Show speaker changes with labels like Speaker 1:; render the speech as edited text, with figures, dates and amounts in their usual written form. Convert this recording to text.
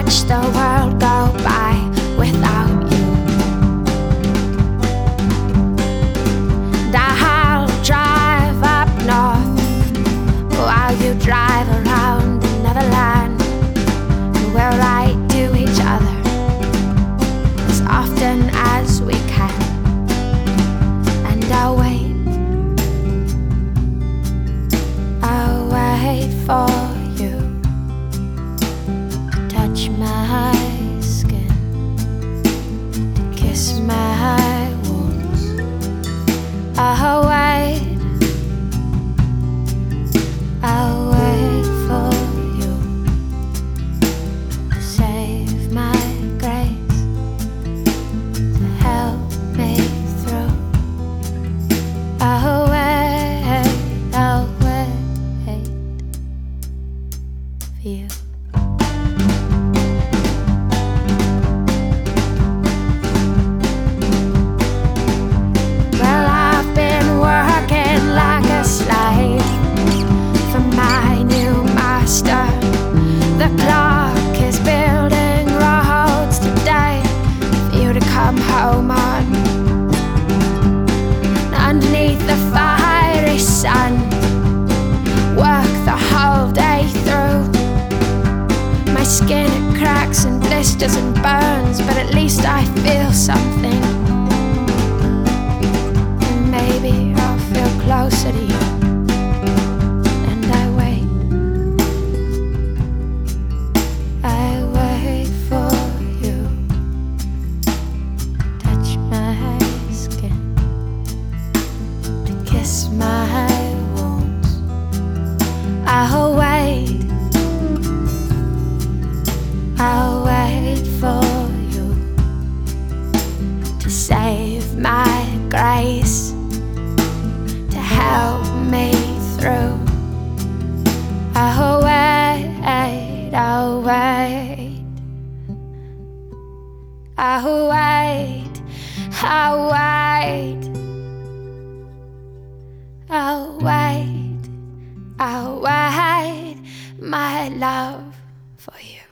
Speaker 1: watch the world go by without you. And I'll drive up north while you drive around another land. And we'll write to each other as often as we can. And I'll wait for you to touch my skin, to kiss my wounds. I'll wait for you to save my grace, to help me through. I'll wait for you. Well, I've been working like a slave for my new master. The clock is building roads today for you to come home on. Underneath the fiery sun, work the whole day through. My skin, it cracks and blisters and burns, but at least I feel something. And maybe I'll feel closer to you. And I wait for you. Touch my skin, to kiss my wounds. I'll wait for you to save my grace, to help me through. I'll wait, I'll wait, I'll wait, I'll wait, I'll wait, I'll wait, my love, for you.